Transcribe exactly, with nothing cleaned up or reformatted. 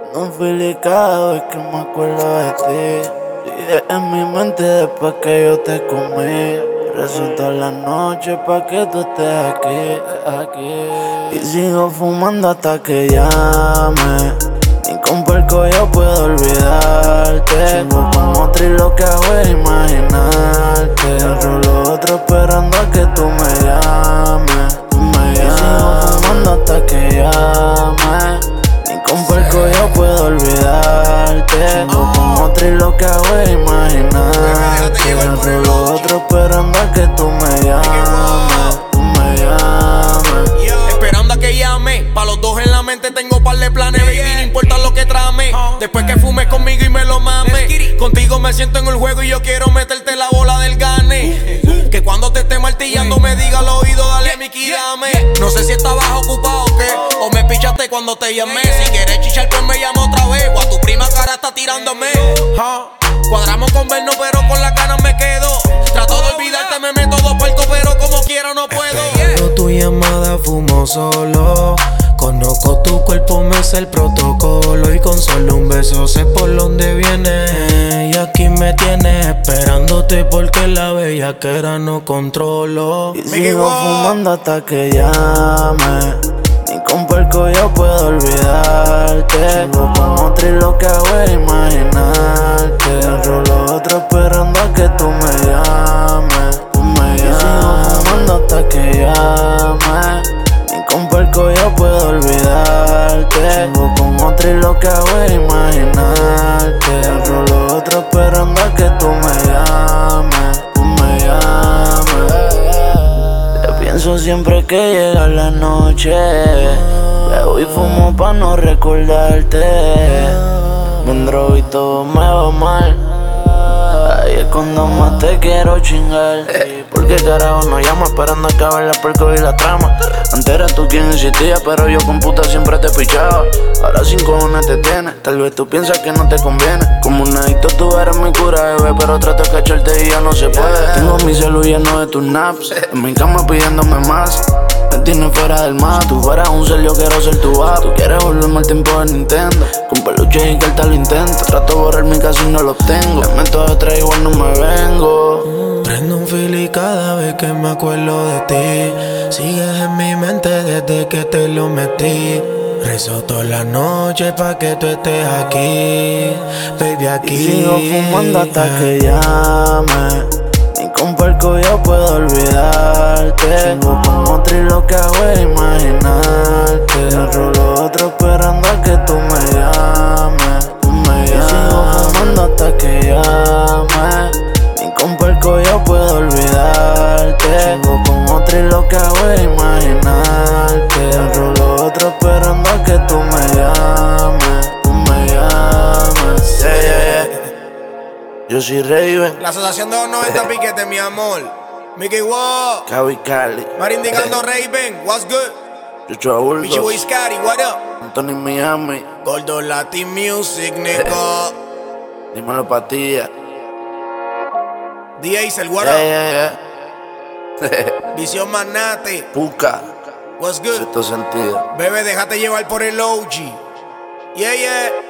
No fui cada vez que me acuerdo de ti. Sigue en mi mente después que yo te comí. Resulta la noche pa' que tú estés aquí, aquí. Y sigo fumando hasta que llame. Ni con puerco yo puedo olvidarte. Sigo con otro y lo que hago es imaginarte. Rolo otro esperando a que tú me llames. Tú me llames. Y sigo fumando hasta que llame. Ni con puerco yo puedo olvidarte. Sigo con otro y lo que hago es imaginarte. Rolo otro esperando a que tú me llames. Tú me llames. Esperando a que llame. Pa' los dos en la mente tengo par de planes, baby, no importa lo que trame. Después que fumes conmigo y me lo mames, contigo me siento en el juego y yo quiero meterte la bola del gane. Que cuando te esté martillando me diga al oído, dale Mickey, dame. No sé si estabas ocupado o qué, o me pichaste cuando te llamé. Si quieres chichar pues me llamo otra vez, o a tu prima cara está tirándome. Cuadramos con vernos pero con las ganas me quedo. Trato de olvidarte, me meto dos puercos pero como quiero no puedo. Esperando tu llamada fumo solo. Conozco tu cuerpo, me sé el protocolo. Y con solo un beso sé por dónde viene. Y aquí me tienes esperándote porque la bellaquera no controlo. Y sigo fumando hasta que llame. Ni con puerco yo puedo olvidarte. Sigo con otro y lo que hago es imaginarte. Rolo otro esperando a que tú me llames. Tú me llames. Y sigo fumando hasta que llame. Ni con puerco yo puedo olvidarte. Sigo con otro y lo que hago es imaginarte. Rolo otro esperando a que tú me llames. Tú me llames. Te pienso siempre que llega la noche. Bebo y fumo pa' no recordarte. Me endrogo y todo me va mal. Ahí es cuando más te quiero chingar. ¿Por qué carajo no llamas esperando a acabar la perco y la trama? Antes eras tú quien insistía, pero yo con puta siempre te pichaba. Ahora sin cojones te tienes, tal vez tú piensas que no te conviene. Como un adicto tú eres mi cura, bebé, pero trato de cacharte y ya no se puede. Tengo mi celu lleno de tus naps, en mi cama pidiéndome más. Me tienes fuera del mapa. Si tú fueras un ser, yo quiero ser tu app. Tú quieres volverme al tiempo de Nintendo. Con peluche y cartas lo intento. Trato de borrar mi caso y no lo obtengo. Le meto de tres, igual no me vengo. Prendo un fili cada vez que me acuerdo de ti. Sigues en mi mente desde que te lo metí. Rezo toda la noche pa' que tú estés aquí, baby, aquí. Y sigo fumando hasta que llame. Ni con puerco yo puedo olvidarte. Sigo con otro y lo que hago es imaginarte. Rolo otro esperando a que tú me llames. Tú me llames. Y sigo fumando hasta que llame. Ni con puerco yo puedo olvidarte. Sigo con otro y lo que hago es imaginarte. Rolo otro esperando a que tú me llames. Tú me llames. Yeah, yeah, yeah. Yo soy Raven. La asociación de los noventa piquetes, mi amor. Mickey Wow, Cavi Cali. Mar indicando Raven, what's good? Chucho Abuldos. Richie Boy Scotty, what up? Anthony Miami. Gordo Latin Music, nigga. Dímelo patilla. D. Acer, what Yeah, up? yeah, yeah. Visión Magnate, Puka. what's good? Sexto sentido. Bebé, déjate llevar por el O G. Yeah, yeah.